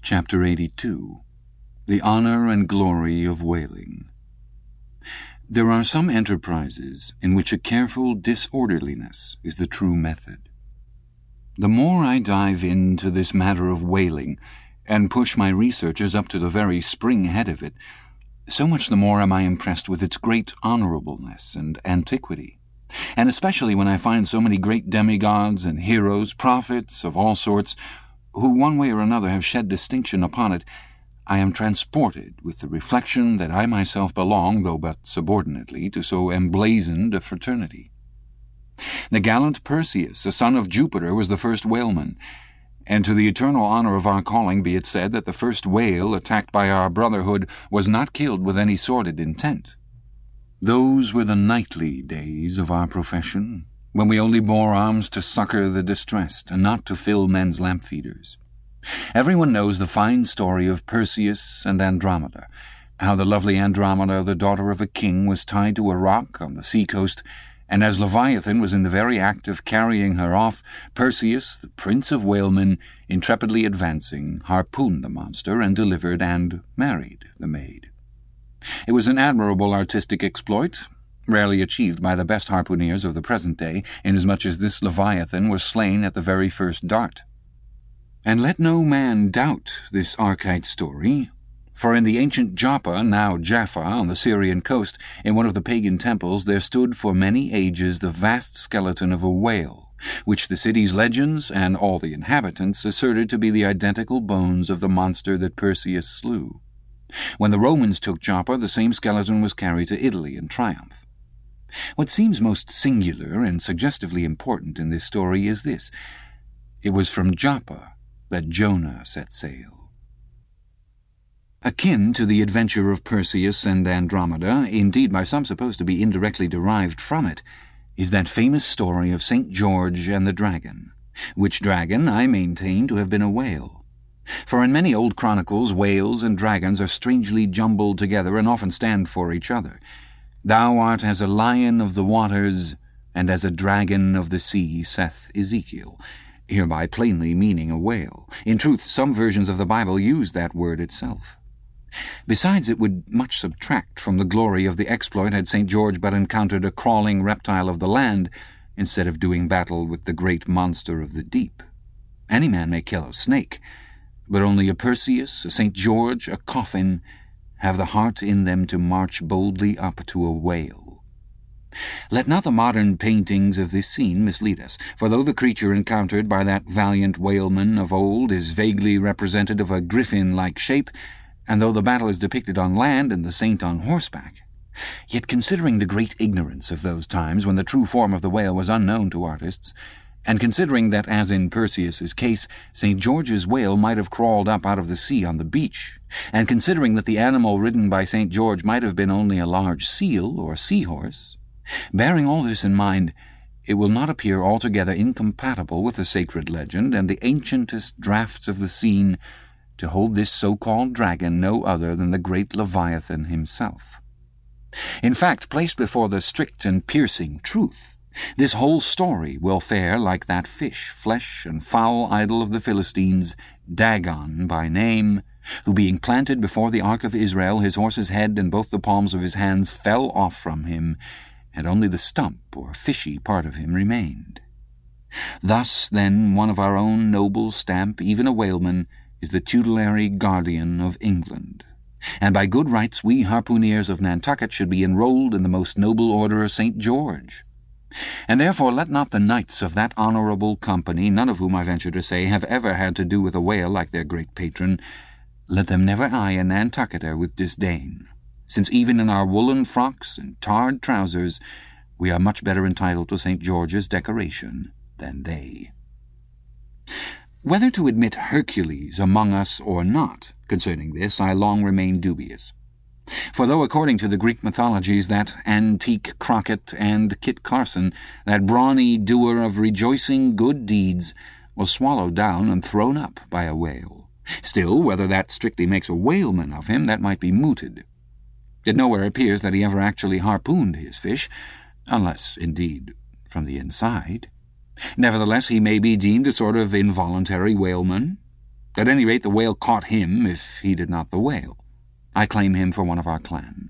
Chapter 82. The Honor and Glory of Whaling. There are some enterprises in which a careful disorderliness is the true method. The more I dive into this matter of whaling, and push my researches up to the very spring head of it, so much the more am I impressed with its great honorableness and antiquity, and especially when I find so many great demigods and heroes, prophets of all sorts, who one way or another have shed distinction upon it. I am transported with the reflection that I myself belong, though but subordinately, to so emblazoned a fraternity. The gallant Perseus, a son of Jupiter, was the first whaleman, and to the eternal honor of our calling be it said that the first whale attacked by our brotherhood was not killed with any sordid intent. Those were the knightly days of our profession, when we only bore arms to succor the distressed, and not to fill men's lamp feeders. Everyone knows the fine story of Perseus and Andromeda, how the lovely Andromeda, the daughter of a king, was tied to a rock on the sea-coast, and as Leviathan was in the very act of carrying her off, Perseus, the prince of whalemen, intrepidly advancing, harpooned the monster and delivered and married the maid. It was an admirable artistic exploit, rarely achieved by the best harpooneers of the present day, inasmuch as this Leviathan was slain at the very first dart. And let no man doubt this archite story, for in the ancient Joppa, now Jaffa, on the Syrian coast, in one of the pagan temples, there stood for many ages the vast skeleton of a whale, which the city's legends and all the inhabitants asserted to be the identical bones of the monster that Perseus slew. When the Romans took Joppa, the same skeleton was carried to Italy in triumph. What seems most singular and suggestively important in this story is this: it was from Joppa that Jonah set sail. Akin to the adventure of Perseus and Andromeda, indeed by some supposed to be indirectly derived from it, is that famous story of St. George and the dragon, which dragon I maintain to have been a whale. For in many old chronicles whales and dragons are strangely jumbled together and often stand for each other. Thou art as a lion of the waters, and as a dragon of the sea, saith Ezekiel, hereby plainly meaning a whale. In truth, some versions of the Bible use that word itself. Besides, it would much subtract from the glory of the exploit had St. George but encountered a crawling reptile of the land, instead of doing battle with the great monster of the deep. Any man may kill a snake, but only a Perseus, a St. George, a coffin, have the heart in them to march boldly up to a whale. Let not the modern paintings of this scene mislead us, for though the creature encountered by that valiant whaleman of old is vaguely represented of a griffin-like shape, and though the battle is depicted on land and the saint on horseback, yet considering the great ignorance of those times when the true form of the whale was unknown to artists, and considering that, as in Perseus's case, St. George's whale might have crawled up out of the sea on the beach, and considering that the animal ridden by St. George might have been only a large seal or seahorse, bearing all this in mind, it will not appear altogether incompatible with the sacred legend and the ancientest drafts of the scene to hold this so-called dragon no other than the great Leviathan himself. In fact, placed before the strict and piercing truth, this whole story will fare like that fish, flesh, and foul idol of the Philistines, Dagon by name, who being planted before the ark of Israel, his horse's head and both the palms of his hands fell off from him, and only the stump or fishy part of him remained. Thus, then, one of our own noble stamp, even a whaleman, is the tutelary guardian of England, and by good rights we harpooneers of Nantucket should be enrolled in the most noble order of St. George. And therefore let not the knights of that honourable company, none of whom I venture to say have ever had to do with a whale like their great patron, let them never eye a Nantucketer with disdain, since even in our woolen frocks and tarred trousers we are much better entitled to St. George's decoration than they. Whether to admit Hercules among us or not, concerning this I long remained dubious. For though according to the Greek mythologies that antique Crockett and Kit Carson, that brawny doer of rejoicing good deeds, was swallowed down and thrown up by a whale, still whether that strictly makes a whaleman of him, that might be mooted. It nowhere appears that he ever actually harpooned his fish, unless, indeed, from the inside. Nevertheless, he may be deemed a sort of involuntary whaleman. At any rate, the whale caught him, if he did not the whale. I claim him for one of our clan.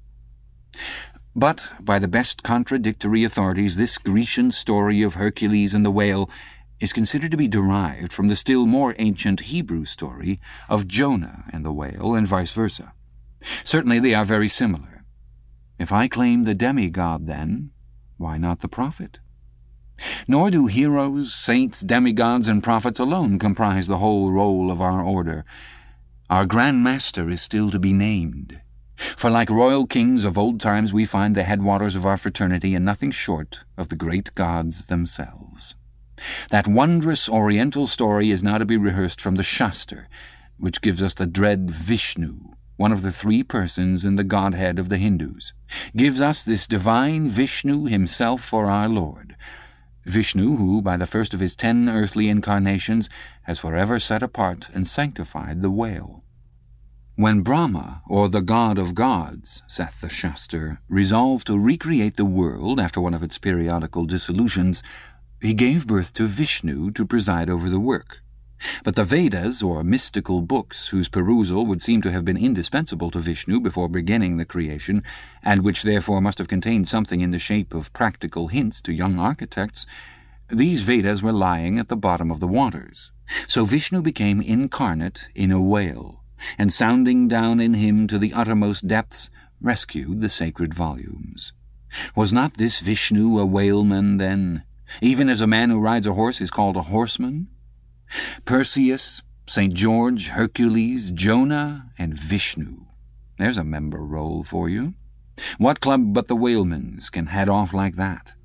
But, by the best contradictory authorities, this Grecian story of Hercules and the whale is considered to be derived from the still more ancient Hebrew story of Jonah and the whale, and vice versa. Certainly they are very similar. If I claim the demigod, then, why not the prophet? Nor do heroes, saints, demigods, and prophets alone comprise the whole roll of our order. Our Grand Master is still to be named. For like royal kings of old times, we find the headwaters of our fraternity in nothing short of the great gods themselves. That wondrous oriental story is now to be rehearsed from the Shastar, which gives us the dread Vishnu, one of the three persons in the Godhead of the Hindus, gives us this divine Vishnu himself for our Lord. Vishnu, who, by the first of his 10 earthly incarnations, has forever set apart and sanctified the whale. When Brahma, or the god of gods, saith the Shastar, resolved to recreate the world after one of its periodical dissolutions, he gave birth to Vishnu to preside over the work. But the Vedas, or mystical books, whose perusal would seem to have been indispensable to Vishnu before beginning the creation, and which therefore must have contained something in the shape of practical hints to young architects, these Vedas were lying at the bottom of the waters. So Vishnu became incarnate in a whale, and sounding down in him to the uttermost depths, rescued the sacred volumes. Was not this Vishnu a whaleman, then, even as a man who rides a horse is called a horseman? Perseus, St. George, Hercules, Jonah, and Vishnu. There's a member roll for you. What club but the whalemen's can head off like that?